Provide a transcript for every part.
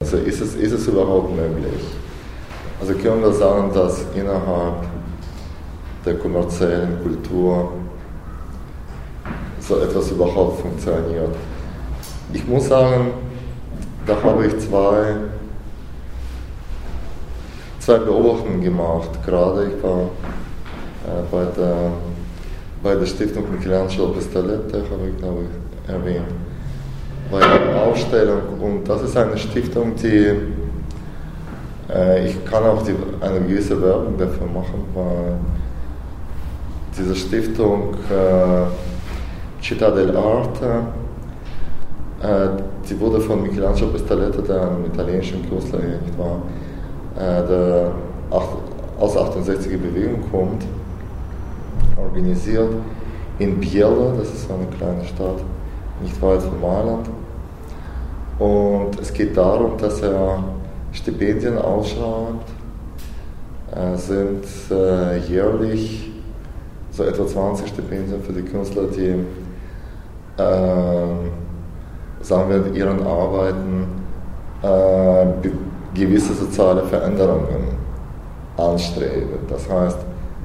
Also ist es überhaupt möglich? Also können wir sagen, dass innerhalb der kommerziellen Kultur so etwas überhaupt funktioniert? Ich muss sagen, da habe ich zwei Beobachtungen gemacht. Gerade ich war bei der Stiftung Michelangelo Pistolette, habe ich glaube ich erwähnt, bei der Ausstellung. Und das ist eine Stiftung, die ich kann auch eine gewisse Werbung dafür machen, weil diese Stiftung Città dell'Arte, die wurde von Michelangelo Pistolette, der einem italienischen Künstler war, der aus der 68er Bewegung kommt, organisiert in Biella, das ist eine kleine Stadt, nicht weit von Mailand. Und es geht darum, dass er Stipendien ausschreibt, sind jährlich so etwa 20 Stipendien für die Künstler, die, sagen wir, in ihren Arbeiten gewisse soziale Veränderungen anstreben. Das heißt,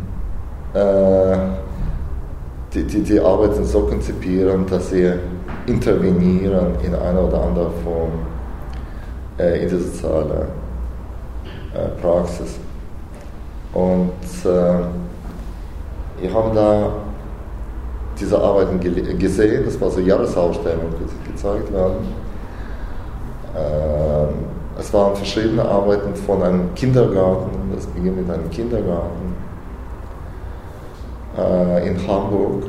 die Arbeiten so konzipieren, dass sie intervenieren in einer oder anderen Form in die soziale Praxis. Und ich habe da diese Arbeiten gesehen, das war so Jahresausstellung, die gezeigt werden. Es waren verschiedene Arbeiten von einem Kindergarten, das beginnt mit einem Kindergarten in Hamburg,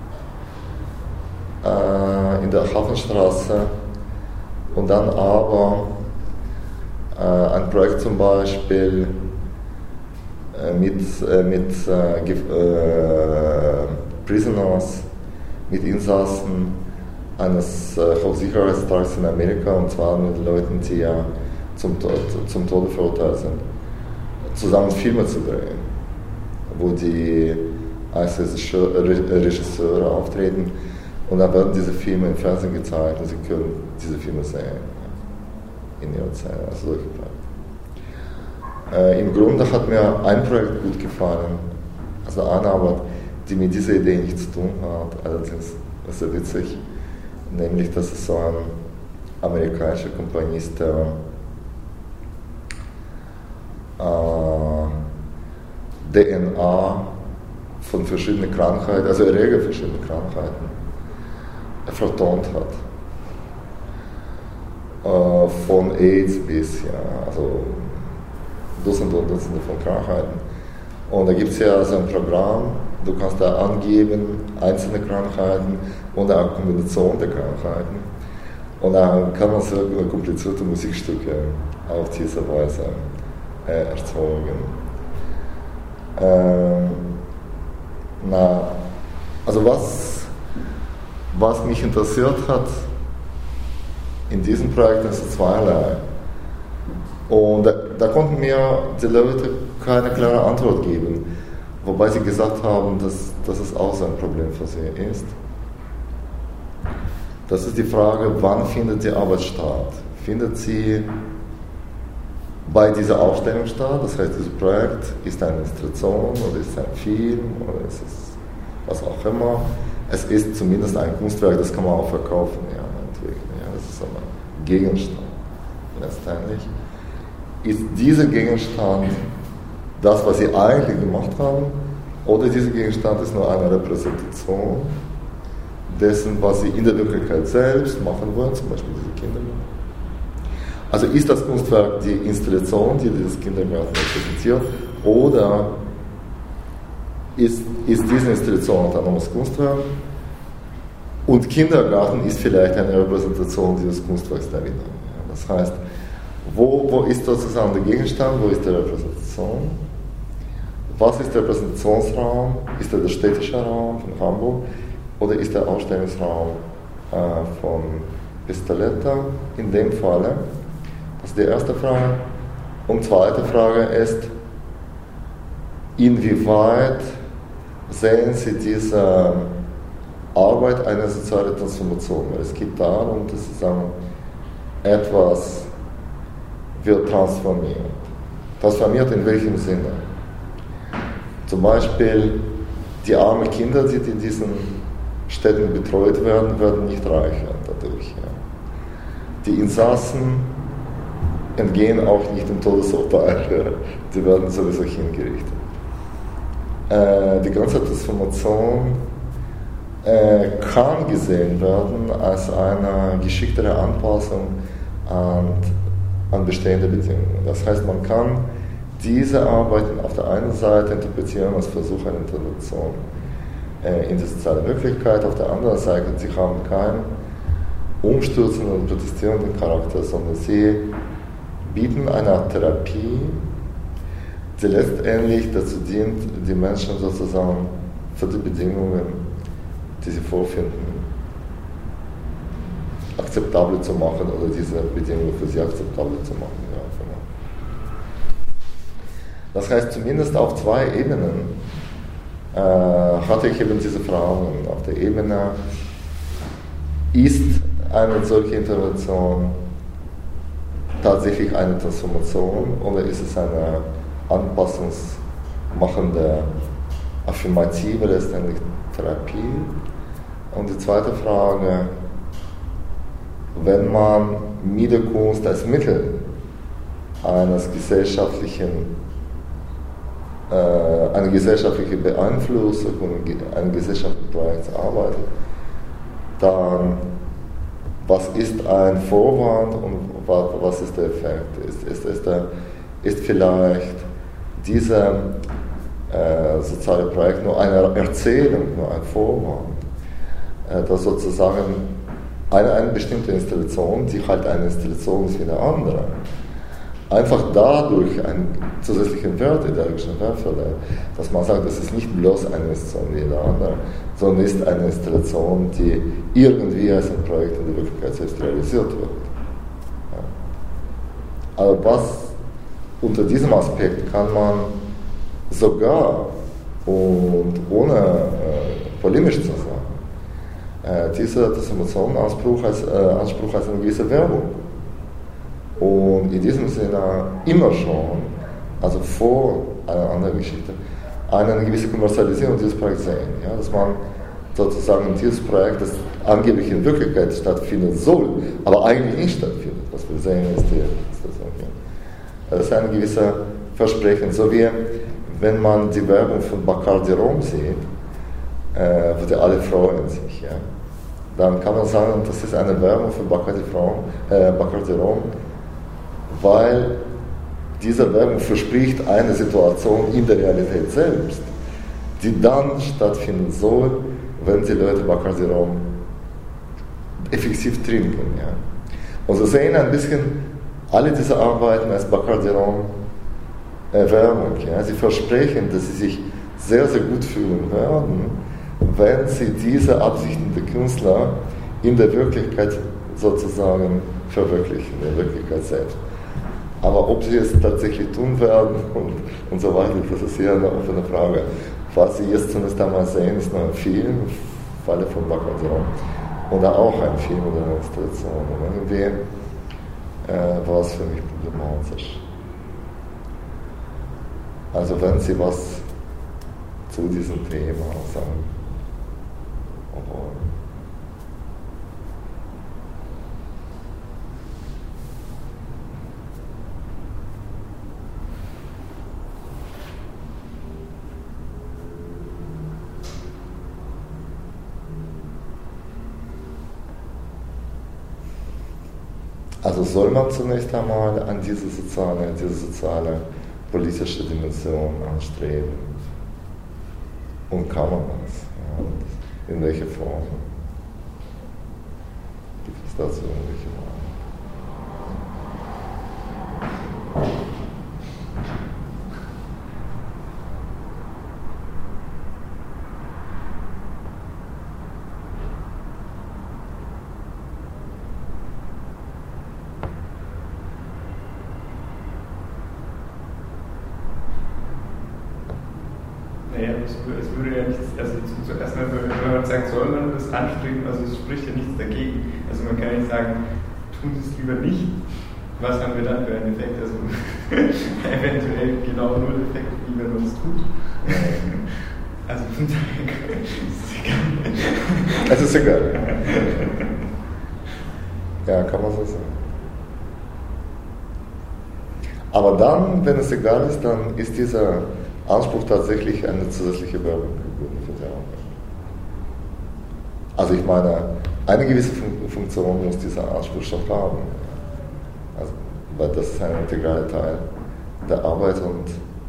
in der Hafenstraße, und dann aber ein Projekt zum Beispiel mit Prisoners, mit Insassen eines Hochsicherheitstraks in Amerika, und zwar mit Leuten, die ja zum Tode verurteilt sind, zusammen Filme zu drehen, wo die als Regisseure auftreten, und dann werden diese Filme im Fernsehen gezeigt und sie können diese Filme sehen in ihrer Zeit, also solche Projekte. Im Grunde hat mir ein Projekt gut gefallen, also eine Arbeit, die mit dieser Idee nichts zu tun hat, allerdings ist sehr witzig, nämlich dass es so ein amerikanischer Komponist, der DNA von verschiedenen Krankheiten, also Erreger verschiedener Krankheiten, vertont hat. Von AIDS bis, also Dutzende und Dutzende von Krankheiten. Und da gibt es ja so ein Programm, du kannst da angeben, einzelne Krankheiten und eine Kombination der Krankheiten. Und dann kann man sehr komplizierte Musikstücke auf diese Weise erzeugen. Also was mich interessiert hat in diesem Projekt ist zweierlei. Und da konnten mir die Leute keine klare Antwort geben, wobei sie gesagt haben, dass es auch so ein Problem für sie ist. Das ist die Frage, wann findet die Arbeit statt? Findet sie bei dieser Ausstellung statt? Das heißt, dieses Projekt ist eine Installation oder ist es ein Film oder ist es was auch immer. Es ist zumindest ein Kunstwerk, das kann man auch verkaufen. Das ist ein Gegenstand letztendlich. Ist dieser Gegenstand das, was sie eigentlich gemacht haben, oder dieser Gegenstand ist nur eine Repräsentation dessen, was sie in der Wirklichkeit selbst machen wollen, zum Beispiel diese Kindergarten. Also ist das Kunstwerk die Installation, die dieses Kindergarten repräsentiert, oder ist diese Installation ein autonomes Kunstwerk und Kindergarten ist vielleicht eine Repräsentation dieses Kunstwerks da wieder. Das heißt, wo ist sozusagen der Gegenstand, wo ist die Repräsentation? Was ist der Repräsentationsraum? Ist der städtische Raum von Hamburg oder ist der Ausstellungsraum von Pistoletta in dem Falle? Das ist die erste Frage. Und zweite Frage ist, inwieweit sehen Sie diese Arbeit eine soziale Transformation? Weil es geht darum, dass sozusagen etwas wird transformiert. Transformiert in welchem Sinne? Zum Beispiel die armen Kinder, die in diesen Städten betreut werden, werden nicht reicher dadurch. Ja. Die Insassen entgehen auch nicht dem Todesurteil, ja. Die werden sowieso hingerichtet. Die ganze Transformation kann gesehen werden als eine geschicktere Anpassung an bestehende Bedingungen. Das heißt, man kann diese Arbeiten auf der einen Seite interpretieren als Versuch einer Intervention in die soziale Wirklichkeit, auf der anderen Seite, sie haben keinen umstürzenden und protestierenden Charakter, sondern sie bieten eine Art Therapie, die letztendlich dazu dient, die Menschen sozusagen für die Bedingungen, die sie vorfinden, akzeptabel zu machen oder diese Bedingungen für sie akzeptabel zu machen. Ja, genau. Das heißt, zumindest auf zwei Ebenen hatte ich eben diese Fragen. Auf der Ebene, ist eine solche Intervention tatsächlich eine Transformation oder ist es eine anpassungsmachende, affirmative letztendlich Therapie? Und die zweite Frage, wenn man mit der Kunst als Mittel eines eine gesellschaftliche Beeinflussung und ein gesellschaftliches Projekt arbeitet, dann was ist ein Vorwand und was ist der Effekt? Ist vielleicht dieses soziale Projekt nur eine Erzählung, nur ein Vorwand, dass sozusagen eine bestimmte Institution, die halt eine Institution ist wie eine andere, einfach dadurch einen zusätzlichen Wert, ideologischen Wert verleiht, dass man sagt, das ist nicht bloß eine Institution wie eine andere, sondern ist eine Institution, die irgendwie als ein Projekt in der Wirklichkeit selbst realisiert wird. Ja. Aber was unter diesem Aspekt kann man sogar und ohne polemisch zu sein, dieser Transformationsanspruch als eine gewisse Werbung. Und in diesem Sinne immer schon, also vor einer anderen Geschichte, eine gewisse Kommerzialisierung dieses Projekts sehen. Ja? Dass man sozusagen dieses Projekt, das angeblich in Wirklichkeit stattfinden soll, aber eigentlich nicht stattfindet. Was wir sehen, das ist ein gewisser Versprechen. So wie wenn man die Werbung von Bacardi Rom sieht, wo die alle freuen sich. Ja? Dann kann man sagen, das ist eine Werbung von Bacardi Rom, weil diese Werbung verspricht eine Situation in der Realität selbst, die dann stattfinden soll, wenn die Leute Bacardi Rom effektiv trinken. Ja. Und Sie sehen ein bisschen alle diese Arbeiten als Bacardi Rom Werbung. Ja. Sie versprechen, dass sie sich sehr, sehr gut fühlen werden, wenn sie diese Absichten der Künstler in der Wirklichkeit sozusagen verwirklichen, in der Wirklichkeit selbst. Aber ob sie es tatsächlich tun werden und so weiter, das ist hier eine offene Frage. Was Sie jetzt zunächst einmal sehen, ist nur ein Film, Falle von Bacardi Rom, oder auch ein Film oder eine Installation. Und irgendwie war es für mich problematisch. Also wenn Sie was zu diesem Thema sagen wollen. Also soll man zunächst einmal an diese soziale politische Dimension anstreben? Und kann man das? Ja, in welcher Form? Gibt es dazu irgendwelche Meinung? Es würde ja nichts, also zuerst mal, wenn man sagt, soll man das anstreben, also es spricht ja nichts dagegen. Also man kann nicht sagen, tun Sie es lieber nicht, Was haben wir dann für einen Effekt? Also eventuell genau null Effekt, wie wenn man es tut. Also von daher ist es egal. Es ist egal. Ja, kann man so sagen. Aber dann, wenn es egal ist, dann ist dieser Anspruch tatsächlich eine zusätzliche Werbung für die Arbeit. Also ich meine, eine gewisse Funktion muss dieser Anspruch schon haben. Also, weil das ist ein integraler Teil der Arbeit und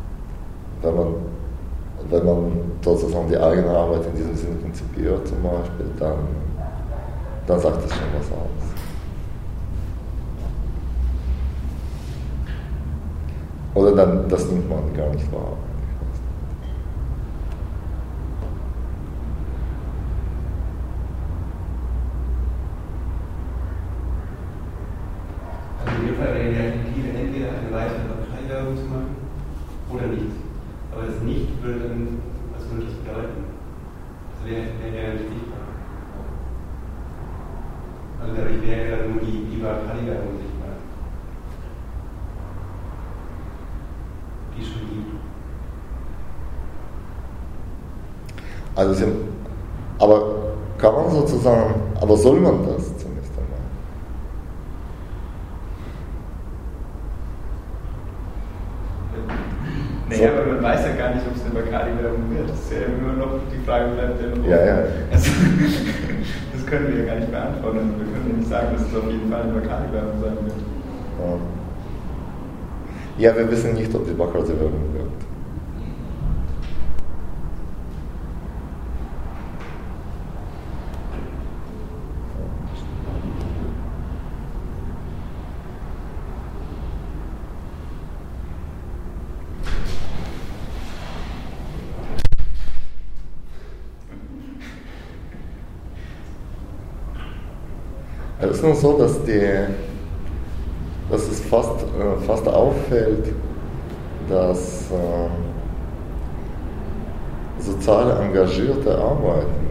wenn man sozusagen die eigene Arbeit in diesem Sinne konzipiert zum Beispiel, dann sagt das schon was aus. Oder dann, das nimmt man gar nicht wahr. Also in dem Fall wäre die Alternative entweder eine weitere Parteiwerbung zu machen oder nichts. Aber das nicht würde dann, was würde das bedeuten? Das wäre ja nicht sichtbar. Also dadurch wäre dann nur die Parteiwerbung sichtbar. Die schon gibt. Also aber kann man sozusagen, aber soll man das zunächst einmal? Naja, aber man weiß ja gar nicht, ob es eine Bacardi-Werbung wird. Das ist ja immer noch, die Frage bleibt ja noch. Ja. Also, das können wir ja gar nicht beantworten. Also, wir können ja nicht sagen, dass es auf jeden Fall eine Bacardi-Werbung sein wird. Ja, wir wissen nicht, ob die Bacardi-Werbung wird. Es ist nur so, dass es fast auffällt, dass sozial engagierte Arbeiten,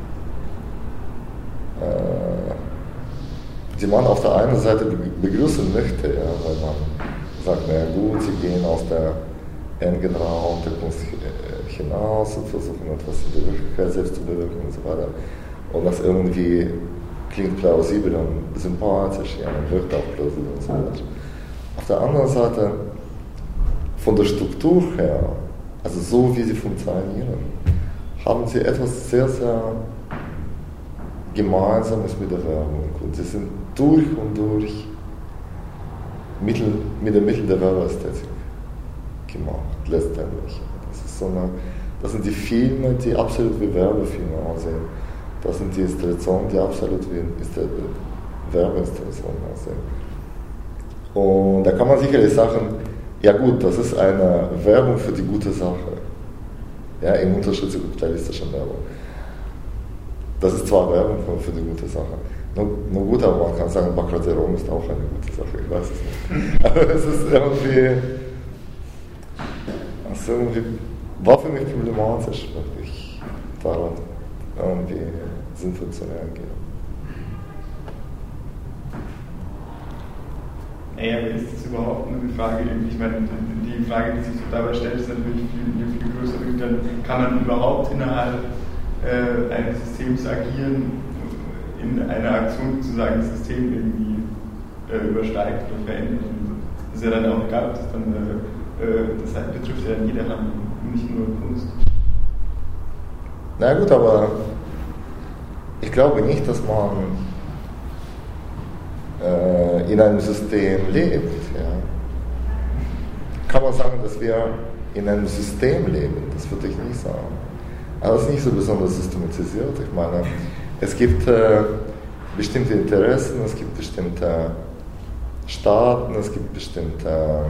die man auf der einen Seite begrüßen möchte, ja, weil man sagt, naja gut, sie gehen aus der engen Raum der Kunst hinaus und versuchen etwas in der Wirklichkeit selbst zu bewirken und so weiter. Und das irgendwie klingt plausibel und sympathisch, ja, und wirkt auch plausibel und so weiter. Auf der anderen Seite, von der Struktur her, also so wie sie funktionieren, haben sie etwas sehr, sehr Gemeinsames mit der Werbung. Und sie sind durch und durch mit den Mitteln der Werbeästhetik gemacht, letztendlich. Das sind die Filme, die absolut wie Werbefilme aussehen. Das sind die Installationen, die absolut wie Werbeinstallationen aussehen. Und da kann man sicherlich sagen, ja gut, das ist eine Werbung für die gute Sache. Ja, im Unterschied zur kapitalistischen Werbung. Das ist zwar Werbung für die gute Sache. Nur gut, aber man kann sagen, Bacardi Rum ist auch eine gute Sache, ich weiß es nicht. Aber es ist irgendwie war für mich problematisch, wirklich daran irgendwie sinnvoll zu reagieren. Naja, aber ist das überhaupt eine Frage? Ich meine, die Frage, die sich so dabei stellt, ist natürlich viel größer. Dann kann man überhaupt innerhalb eines Systems agieren, in einer Aktion sozusagen das System irgendwie übersteigt oder verändert. Das ist ja dann auch egal, ob das dann, das betrifft ja jede Handlung, nicht nur Kunst. Na gut, aber ich glaube nicht, dass man in einem System lebt. Ja. Kann man sagen, dass wir in einem System leben? Das würde ich nicht sagen. Aber es ist nicht so besonders systematisiert. Ich meine, es gibt bestimmte Interessen, es gibt bestimmte Staaten, es gibt bestimmte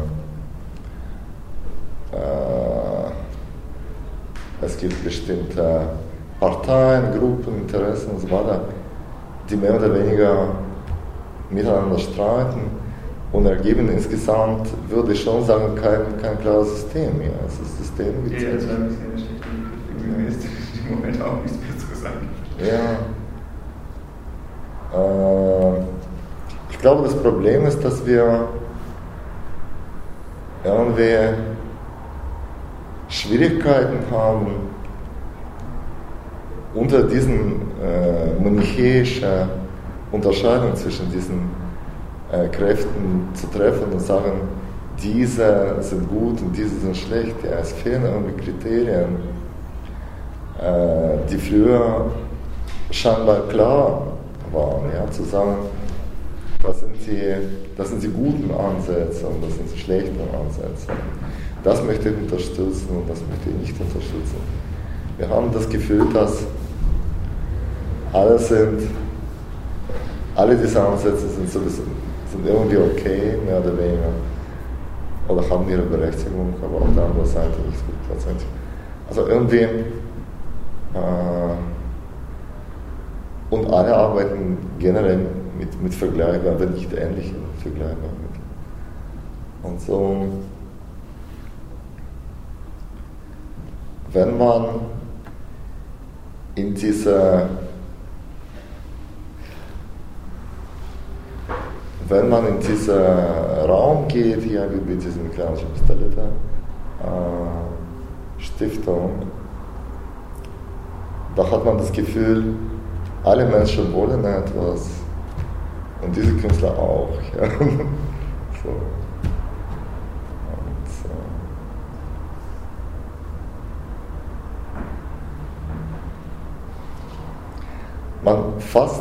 Parteien, Gruppen, Interessen und so weiter, die mehr oder weniger miteinander streiten und ergeben insgesamt, würde ich schon sagen, kein klares System mehr. Also das System gibt ja, das war ein bisschen eine schlechte Begriff. Mir ist im Moment auch nichts Besseres sagen. Ja. Ich glaube, das Problem ist, dass wir irgendwie Schwierigkeiten haben, unter diesen manichäischen Unterscheidungen zwischen diesen Kräften zu treffen und sagen, diese sind gut und diese sind schlecht. Ja, es fehlen irgendwie Kriterien, die früher scheinbar klar waren, ja, zu sagen, das sind die guten Ansätze und das sind die schlechten Ansätze. Das möchte ich unterstützen und das möchte ich nicht unterstützen. Wir haben das Gefühl, dass alle diese Ansätze sind irgendwie okay, mehr oder weniger, oder haben ihre Berechtigung, aber auf der anderen Seite nicht gut. Also irgendwie, und alle arbeiten generell mit Vergleichbaren, aber nicht ähnlichen Vergleichbaren. Und so, wenn man in diesen Raum geht, hier wie diese Michelangelo Pistoletta Stiftung, da hat man das Gefühl, alle Menschen wollen etwas und diese Künstler auch. Ja. So. Fast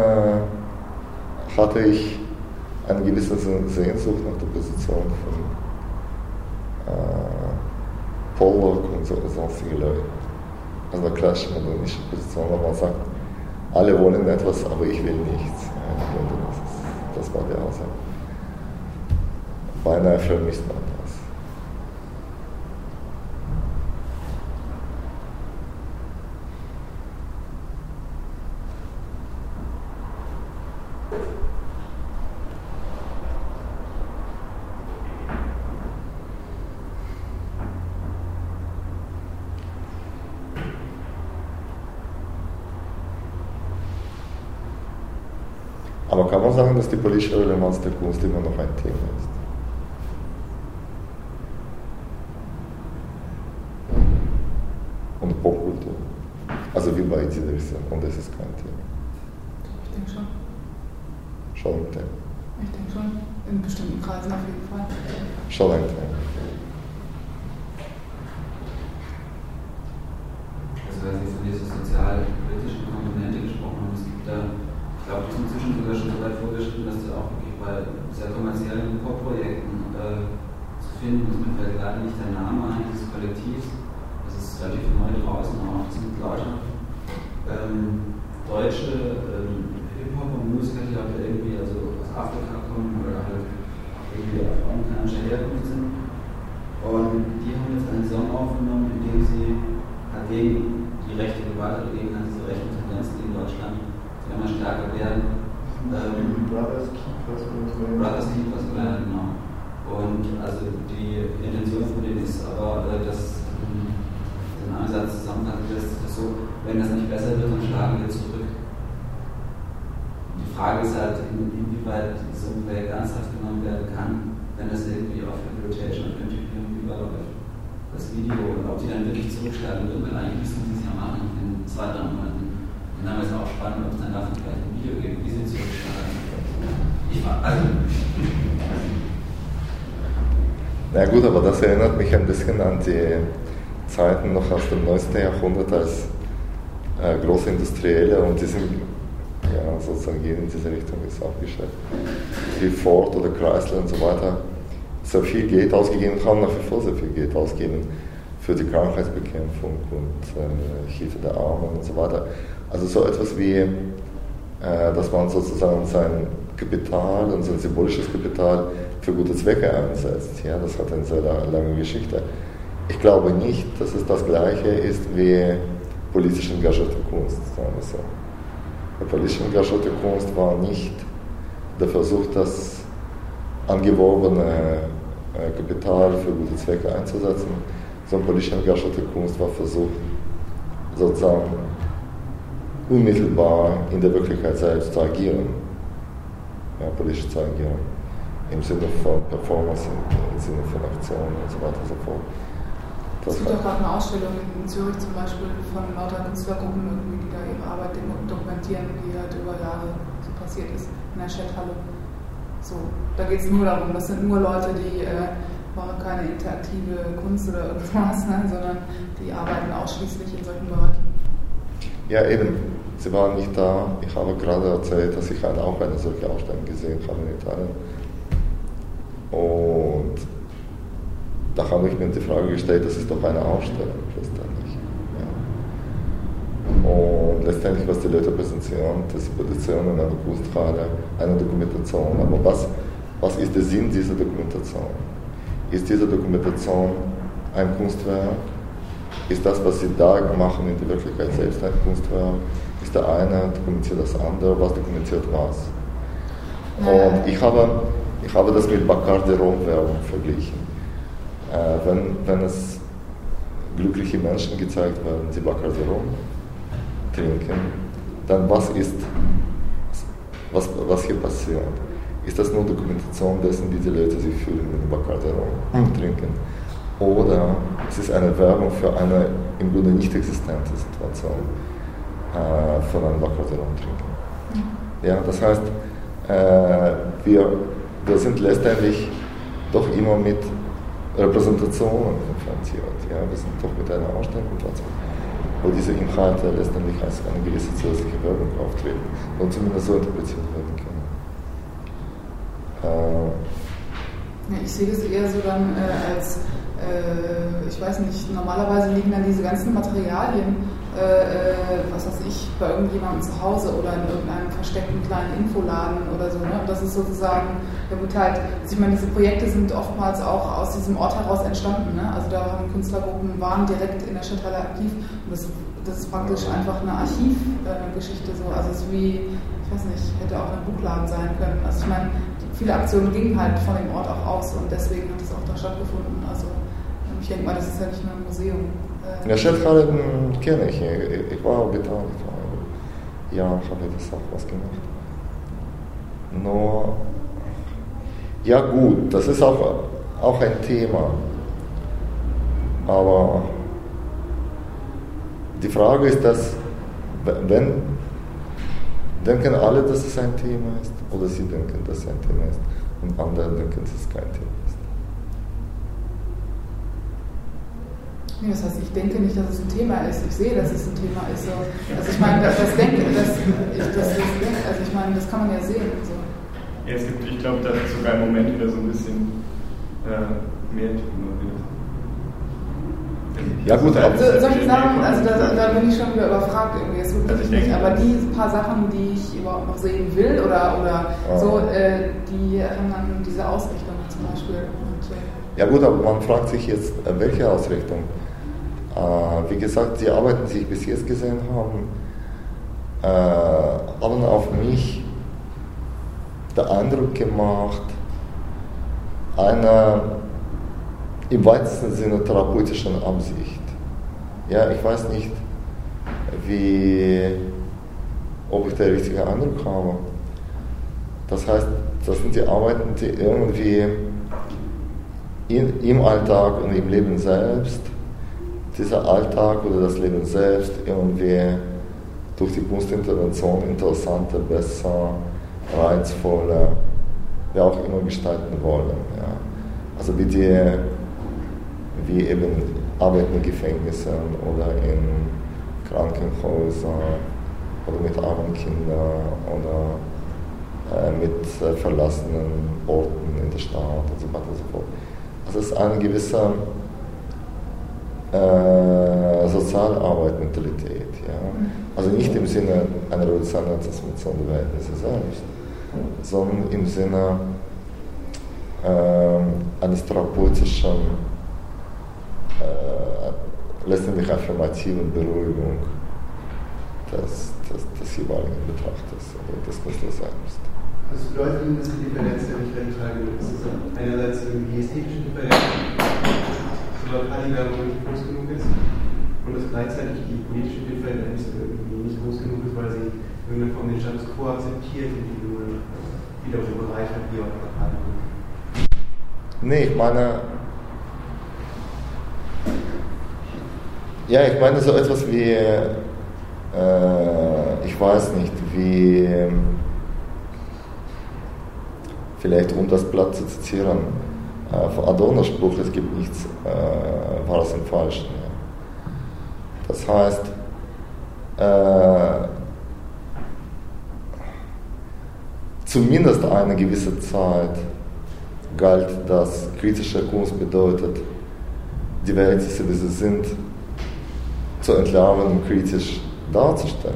hatte ich eine gewisse Sehnsucht nach der Position von Pollock und sonstige Leute. Also eine klassische modernistische Position, wo man sagt, alle wollen etwas, aber ich will nichts. Ja, das war die Aussage. Beinahe vermisst man das. Aber kann man sagen, dass die politische Relevanz der Kunst immer noch ein Thema ist? Und Popkultur. Also wie bei Zidersen, und das ist kein Thema. Ich denke schon. Schon ein Thema. Ich denke schon. In bestimmten Kreisen auf jeden Fall. Schon ein Thema. Also weil Sie von dieser sozial-politischen Komponente gesprochen haben, es gibt da, ich glaube, die sind inzwischen sogar schon so weit vorgeschritten, dass sie auch wirklich bei sehr kommerziellen Pop-Projekten zu finden ist. Mir fällt leider nicht der Name ein, dieses Kollektivs. Das ist relativ neu draußen, auch das sind lauter deutsche Hip-Hop und Musiker, die auch irgendwie also aus Afrika kommen oder halt irgendwie afrikanischer Herkunft sind. Und die haben jetzt einen Song aufgenommen, in dem sie halt gegen die rechte Gewalt oder gegen diese rechten Tendenzen, die in Deutschland immer stärker werden. Brothers Keepers, genau. Und also die Intention von denen ist aber, dass den Ansatz zusammenfassen lässt, dass so, wenn das nicht besser wird, dann schlagen wir zurück. Die Frage ist halt, inwieweit so ein Projekt ernsthaft genommen werden kann, wenn das irgendwie auf Rehabilitation, auf Integrierung überläuft. Das Video, und ob die dann wirklich zurückschlagen würden, weil eigentlich müssen sie es ja machen in 2-3 Monaten. Und dann ist es auch spannend, ob es dann davon vielleicht ein Video gibt, wie sie zurückschlagen. Na gut, aber das erinnert mich ein bisschen an die Zeiten noch aus dem 19. Jahrhundert als große Industrielle, und die sind ja sozusagen gehen in diese Richtung ist auch Geschäft. Wie Ford oder Chrysler und so weiter so viel Geld ausgegeben haben, nach wie vor sehr viel Geld ausgeben für die Krankheitsbekämpfung und Hilfe der Armen und so weiter. Also so etwas wie, dass man sozusagen sein Kapital und sein symbolisches Kapital für gute Zwecke einsetzt. Ja, das hat eine sehr lange Geschichte. Ich glaube nicht, dass es das Gleiche ist wie politisch engagierte Kunst, sagen wir so. Die politisch engagierte Kunst war nicht der Versuch, das angeworbene Kapital für gute Zwecke einzusetzen, sondern politisch engagierte Kunst war Versuch, sozusagen unmittelbar in der Wirklichkeit selbst zu agieren, ja, politisch zu agieren, im Sinne von Performance in Sinne von Aktionen und so weiter und so fort. Es gibt auch gerade eine Ausstellung in Zürich zum Beispiel von lauter Künstlergruppen, irgendwie, die da ihre Arbeit dokumentieren, die halt über Jahre so passiert ist, in der Chathalle. So, da geht es nur darum, das sind nur Leute, die machen keine interaktive Kunst oder irgendwas, ne, sondern die arbeiten ausschließlich in solchen Bereichen. Ja, eben, sie waren nicht da. Ich habe gerade erzählt, dass ich auch eine solche Ausstellung gesehen habe in Italien. Und da habe ich mir die Frage gestellt, das ist doch eine Ausstellung letztendlich. Ja. Und letztendlich, was die Leute präsentieren, das ist Produktion in einer Kunsthalle, eine Dokumentation. Aber was ist der Sinn dieser Dokumentation? Ist diese Dokumentation ein Kunstwerk? Ist das, was sie da machen, in der Wirklichkeit selbst ein Kunstwerk? Ist der eine dokumentiert das andere? Was dokumentiert was? Und ich habe das mit Bacardi Rum-Werbung verglichen. Wenn es glückliche Menschen gezeigt werden, die Bacardi Rum trinken, dann was hier passiert? Ist das nur Dokumentation dessen, wie die Leute sich fühlen, wenn sie Bacardi Rum trinken? Oder es ist eine Werbung für eine im Grunde nicht existente Situation von einem Bacardi Rum trinken? Ja, das heißt, wir sind letztendlich doch immer mit Repräsentationen konfrontiert. Ja? Wir sind doch mit einer Ausstellung konfrontiert, wo diese Inhalte letztendlich als eine gewisse zusätzliche Werbung auftreten und zumindest so interpretiert werden können. Ja, ich sehe das eher so dann als, ich weiß nicht, normalerweise liegen dann diese ganzen Materialien, was weiß ich, bei irgendjemandem zu Hause oder in irgendeinem versteckten kleinen Infoladen oder so. Ne? Und das ist sozusagen, da wird halt, also ich meine, diese Projekte sind oftmals auch aus diesem Ort heraus entstanden. Ne? Also da haben Künstlergruppen, waren direkt in der Chathalle aktiv und das ist praktisch einfach eine Archivgeschichte. So. Also es ist wie, ich weiß nicht, hätte auch ein Buchladen sein können. Also ich meine, viele Aktionen gingen halt von dem Ort auch aus und deswegen hat es auch da stattgefunden. Also ich denke mal, das ist ja nicht nur ein Museum. Ja, Chathalle kenne ich. Ich war auch beteiligt. Ja, habe das auch was gemacht. Nur, ja gut, das ist auch ein Thema. Aber die Frage ist, dass, wenn denken alle, dass es ein Thema ist, oder sie denken, dass es ein Thema ist, und andere denken, dass es kein Thema ist. Nee, das heißt, ich denke nicht, dass es ein Thema ist. Ich sehe, dass es ein Thema ist. So. Also ich meine, also ich meine, das kann man ja sehen. So. Ja, ich glaube, da ist sogar im Moment wieder so ein bisschen mehr tun. Ja gut, aber solche Sachen, also da bin ich schon wieder überfragt irgendwie. Es wird wirklich nicht, aber die paar Sachen, die ich überhaupt noch sehen will oder so, die haben dann diese Ausrichtung zum Beispiel. Ja gut, aber man fragt sich jetzt, welche Ausrichtung? Wie gesagt, die Arbeiten, die ich bis jetzt gesehen habe, haben auf mich den Eindruck gemacht, einer im weitesten Sinne therapeutischen Absicht. Ja, ich weiß nicht, ob ich den richtigen Eindruck habe. Das heißt, das sind die Arbeiten, die irgendwie im Alltag und im Leben selbst, dieser Alltag oder das Leben selbst irgendwie durch die Kunstintervention interessanter, besser, reizvoller, wie auch immer gestalten wollen. Ja. Also wie eben Arbeiten in Gefängnissen oder in Krankenhäusern oder mit armen Kindern oder mit verlassenen Orten in der Stadt und so weiter und so fort. Also es ist eine gewisse Sozialarbeit-Mentalität. Ja? Also nicht im Sinne einer revolutionären Transformation der Verhältnisse selbst, sondern im Sinne eines therapeutischen, letztendlich affirmativen Beruhigung des jeweiligen Betrachters oder des Künstlers selbst. Was bedeutet Ihnen, dass die Differenz ja nicht radikal genug ist? Also einerseits die ästhetische Differenz, sodass Halligan nicht groß genug ist, und dass gleichzeitig die politische Differenz irgendwie nicht groß genug ist, weil sie irgendeine Form den Status quo akzeptiert und die nur wiederum bereichert, wie auch radikal genug. Nee, ich meine so etwas wie, ich weiß nicht, wie, vielleicht um das Blatt zu zitieren, von Adornos Spruch, es gibt nichts Wahres und Falsches. Ja. Das heißt, zumindest eine gewisse Zeit galt, dass kritische Kunst bedeutet, die Verhältnisse, wie sie sind, zu entlarven und kritisch darzustellen.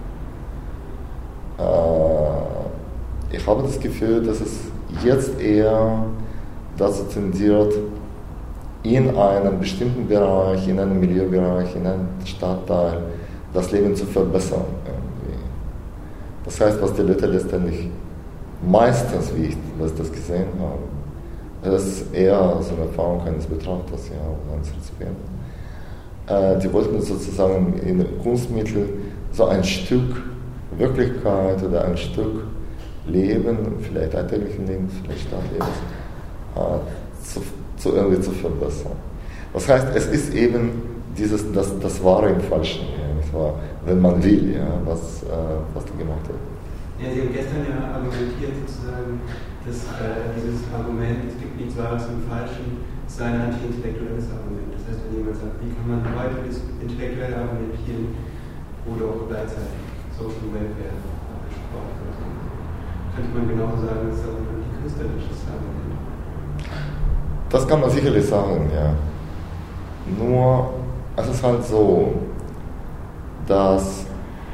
Ich habe das Gefühl, dass es jetzt eher dazu tendiert, in einem bestimmten Bereich, in einem Milieubereich, in einem Stadtteil das Leben zu verbessern. Irgendwie. Das heißt, was die Leute letztendlich meistens, wie ich das gesehen habe, das ist eher so eine Erfahrung eines Betrachters, ja, um eines Rezipienten. Die wollten sozusagen in Kunstmittel so ein Stück Wirklichkeit oder ein Stück Leben, vielleicht alltäglichen Leben, vielleicht Stadtlebens, irgendwie zu verbessern. Das heißt, es ist eben das Wahre im Falschen, ja, nicht wahr? Wenn man will, ja, was da gemacht wird. Ja, Sie haben gestern ja argumentiert sozusagen, dass dieses Argument, es gibt nichts Wahres im Falschen, sei ein anti-intellektuelles Argument. Das heißt, wenn jemand sagt, wie kann man heute das intellektuelle argumentieren oder auch gleichzeitig Social Welfare abgesprochen wird, könnte man genauso sagen, das ist auch ein antikünstlerisches Argument. Das kann man sicherlich sagen, ja. Nur, es ist halt so, dass,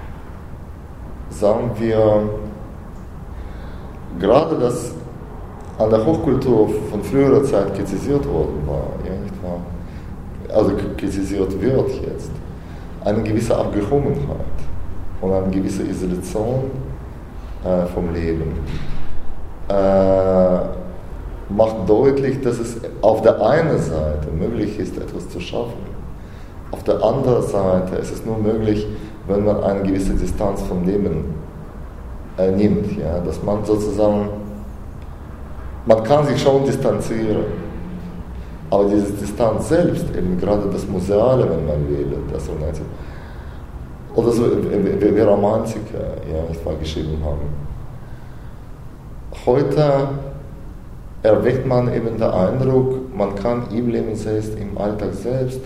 sagen wir, gerade das an der Hochkultur von früherer Zeit kritisiert worden war, ja, nicht wahr? Also kritisiert wird jetzt, eine gewisse Abgehobenheit und eine gewisse Isolation vom Leben macht deutlich, dass es auf der einen Seite möglich ist, etwas zu schaffen. Auf der anderen Seite ist es nur möglich, wenn man eine gewisse Distanz vom Leben nimmt. Ja? Dass man sozusagen, man kann sich schon distanzieren, aber diese Distanz selbst, eben gerade das Museale, wenn man will, das oder so wie Romantiker, ja, nicht wahr, geschrieben haben. Heute erweckt man eben den Eindruck, man kann im Leben selbst, im Alltag selbst,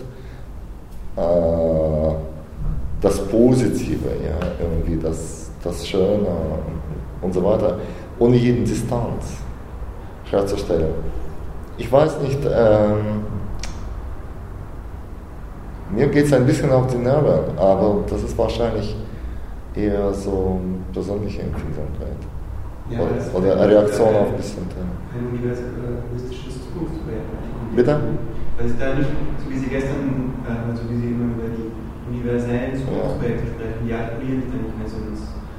das Positive, ja, irgendwie das Schöne und so weiter, ohne jede Distanz herzustellen. Ich weiß nicht, mir geht es ein bisschen auf die Nerven, aber das ist wahrscheinlich eher so persönliche Empfindsamkeit. Ja, oder eine Reaktion auf bestimmte. Ein universalistisches Zukunftsprojekt. Bitte? Weil es da nicht, so wie Sie gestern, so wie Sie immer über die universellen Zukunftsprojekte sprechen, die appellieren sich dann nicht mehr so ins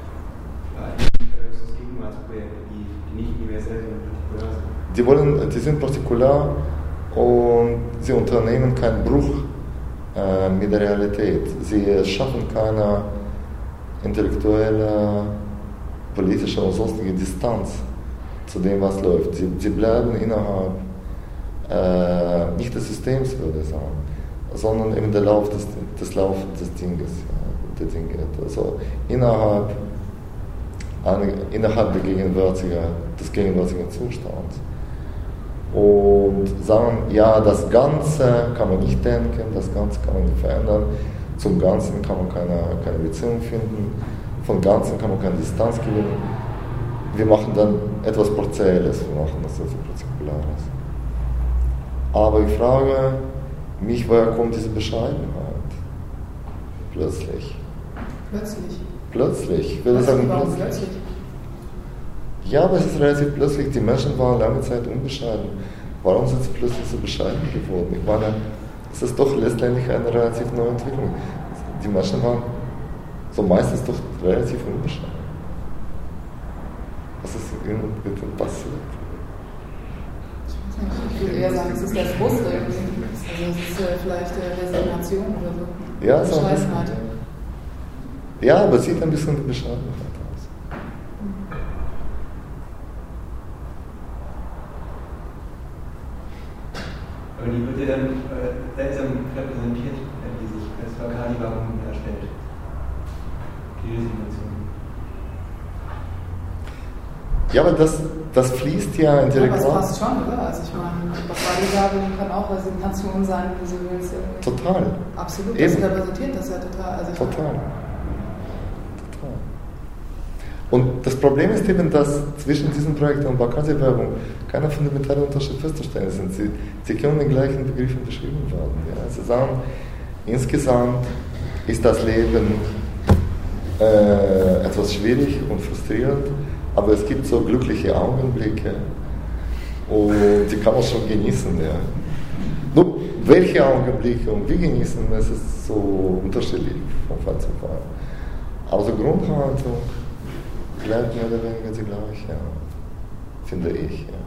Gegenwartsprojekte, die nicht universell, sondern partikular sind. Die sind partikular und sie unternehmen keinen Bruch mit der Realität. Sie schaffen keine intellektuelle, politische und sonstige Distanz zu dem, was läuft. Sie bleiben innerhalb nicht des Systems, würde ich sagen, sondern eben der Lauf des Dinges, ja, der Dinge. Also innerhalb des gegenwärtigen Zustands. Und sagen, ja, das Ganze kann man nicht denken, das Ganze kann man nicht verändern, zum Ganzen kann man keine Beziehung finden, vom Ganzen kann man keine Distanz gewinnen. Wir machen dann etwas Partielles, wir machen das etwas Partikulares. Aber ich frage mich, woher kommt diese Bescheidenheit? Plötzlich. Ich würde sagen, plötzlich. Ja, aber es ist relativ plötzlich. Die Menschen waren lange Zeit unbescheiden. Warum sind sie plötzlich so bescheiden geworden? Ich meine, es ist doch letztendlich eine relativ neue Entwicklung. Die Menschen waren so meistens doch relativ unbescheiden. Was ist ihnen bitte passiert? Ich würde eher sagen, es ist der Frust irgendwie. Also es ist vielleicht Resignation oder so. Ja, so ein bisschen. Ja, aber es sieht ein bisschen wie Bescheidenheit aus. Aber die wird ja dann seltsam repräsentiert, die sich als Bacardi-Warum darstellt. Die Resignation. Ja, aber das fließt ja in die Reklame. Das passt schon, oder? Also ich meine, Bacardi-Werbung kann auch Resignation sein, wie du willst. Total. Absolut, Eben. das repräsentiert das ja total. Also total. Und das Problem ist eben, dass zwischen diesen Projekten und Bacardi-Werbung keine fundamentale Unterschied festzustellen sind. Sie können in gleichen Begriffen beschrieben werden. Ja. Sie sagen, insgesamt ist das Leben etwas schwierig und frustrierend, aber es gibt so glückliche Augenblicke und die kann man schon genießen. Ja. Nur welche Augenblicke und wie genießen, das ist so unterschiedlich von Fall zu Fall. Also Grundhaltung bleibt mehr oder weniger die gleiche, ja. Finde ich. Ja.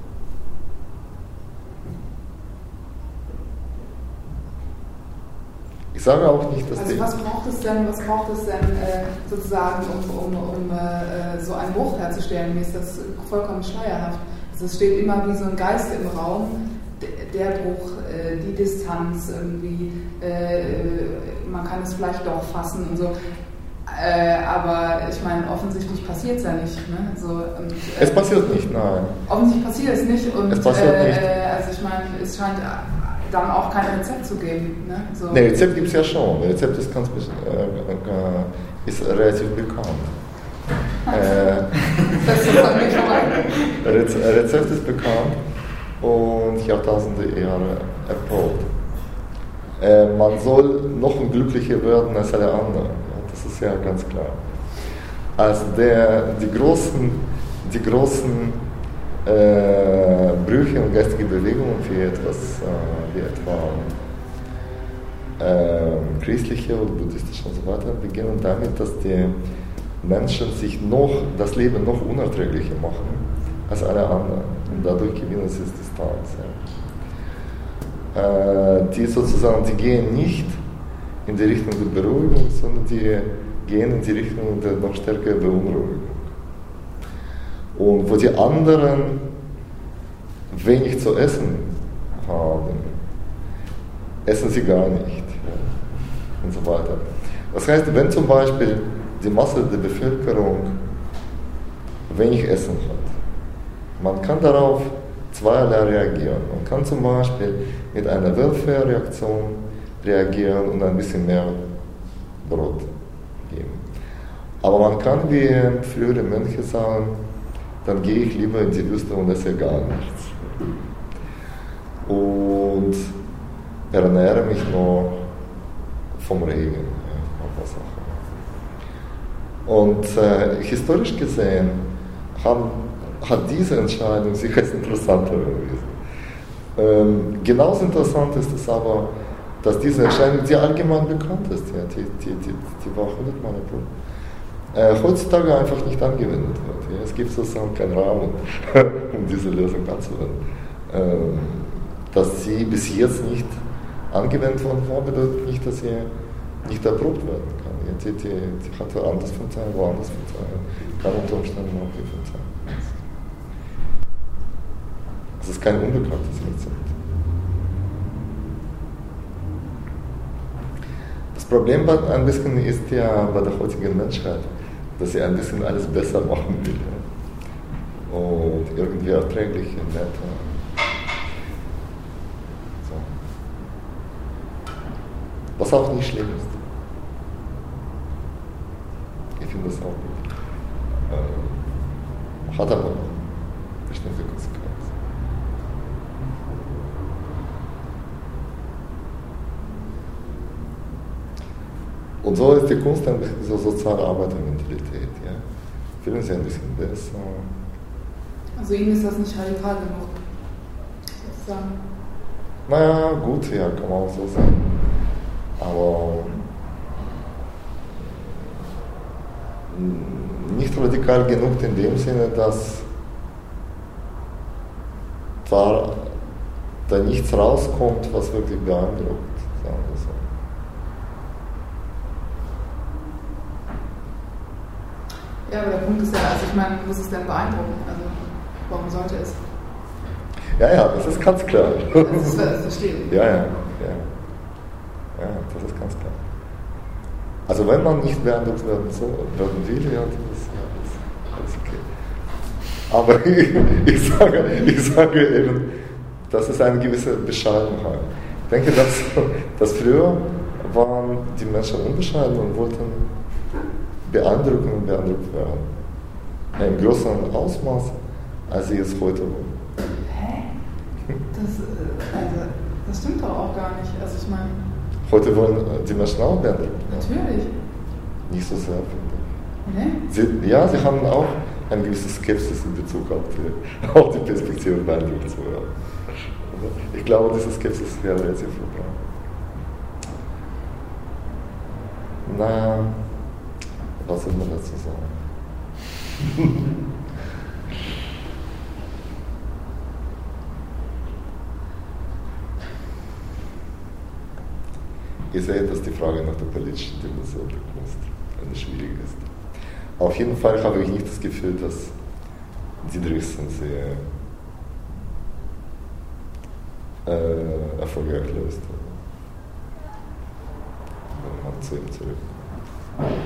Ich sage auch nicht, dass also was braucht es denn sozusagen, um so einen Bruch herzustellen? Mir ist das vollkommen schleierhaft. Also es steht immer wie so ein Geist im Raum, der Bruch, die Distanz irgendwie, man kann es vielleicht doch fassen und so. Aber ich meine, offensichtlich passiert es ja nicht. Ne? So, und, es passiert nicht, nein. Offensichtlich passiert es nicht. Und, es passiert nicht. Also ich meine, es scheint dann auch kein Rezept zu geben. Ne? So. Ne, Rezept gibt es ja schon. Rezept ist relativ bekannt. Das ist an mich vorbei. Rezept ist bekannt und Jahrtausende Jahre erprobt. Man soll noch glücklicher werden als alle anderen. Das ist ja ganz klar. Also die großen Brüche und geistige Bewegungen wie etwa christliche und buddhistische und so weiter beginnen damit, dass die Menschen sich das Leben noch unerträglicher machen als alle anderen und dadurch gewinnen sie Distanz. Ja. Die gehen nicht in die Richtung der Beruhigung, sondern die gehen in die Richtung der noch stärkeren Beunruhigung. Und wo die anderen wenig zu essen haben, essen sie gar nicht. Ja, und so weiter. Das heißt, wenn zum Beispiel die Masse der Bevölkerung wenig Essen hat, man kann darauf zweierlei reagieren. Man kann zum Beispiel mit einer Welfare-Reaktion reagieren und ein bisschen mehr Brot geben. Aber man kann wie frühere Mönche sagen, dann gehe ich lieber in die Wüste und esse gar nichts. Und ernähre mich nur vom Regen. Ja, und historisch gesehen hat diese Entscheidung sich als interessanter erwiesen. Genauso interessant ist es aber, dass diese Entscheidung, die allgemein bekannt ist, ja, die war 100-mal erprobt, heutzutage einfach nicht angewendet wird. Ja. Es gibt sozusagen keinen Rahmen, um diese Lösung anzuwenden. Dass sie bis jetzt nicht angewendet worden war, bedeutet nicht, dass sie nicht erprobt werden kann. Ja, die hat woanders Vorteile, woanders Vorteile, kann unter Umständen auch hier Vorteile. Das ist kein unbekanntes Rezept. Das Problem ein bisschen ist ja bei der heutigen Menschheit, dass sie ein bisschen alles besser machen will. Ja? Und irgendwie erträglicher, netter. So. Was auch nicht schlimm ist. Ich finde das auch gut. Hat aber noch bestimmte Konsequenzen. Und so ist die Kunst ein bisschen so soziale Arbeitermentalität. Ja? Fühlen sie ein bisschen besser. Also Ihnen ist das nicht radikal genug, sozusagen? Naja, gut, ja, kann man auch so sagen. Aber nicht radikal genug in dem Sinne, dass da nichts rauskommt, was wirklich beeindruckt. Sagen wir so. Ja, aber der Punkt ist ja, also ich meine, muss es denn beeindrucken? Also warum sollte es? Ja, das ist ganz klar. Das verstehe ich. Ja, das ist ganz klar. Also wenn man nicht beeindruckt werden will, ja, das ist okay. Aber ich sage eben, das ist eine gewisse Bescheidenheit. Ich denke, dass früher waren die Menschen unbescheiden und wollten beeindrucken und beeindruckt werden. In größerem Ausmaß, als sie es heute wollen. Hä? Das stimmt doch auch gar nicht. Also ich meine... Heute wollen die Menschen auch beeindruckt werden. Natürlich. Nicht so sehr, finde ich. Nee? Sie haben auch eine gewisse Skepsis in Bezug auf die Perspektive beeindruckt zu werden. Ich glaube, diese Skepsis wäre jetzt hier vorbei. Naja, was soll man dazu sagen? Ich sehe, dass die Frage nach der politischen Dimension der Kunst eine schwierige ist. Auf jeden Fall habe ich nicht das Gefühl, dass Dietrichson sehr erfolgreich löst, wenn man zu ihm zurückkommt.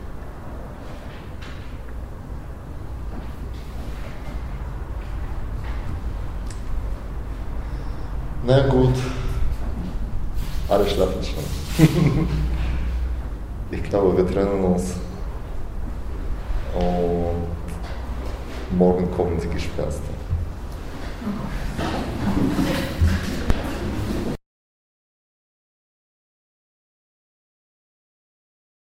Na gut, alle schlafen schon. Ich glaube, wir trennen uns und morgen kommen die Gespenster.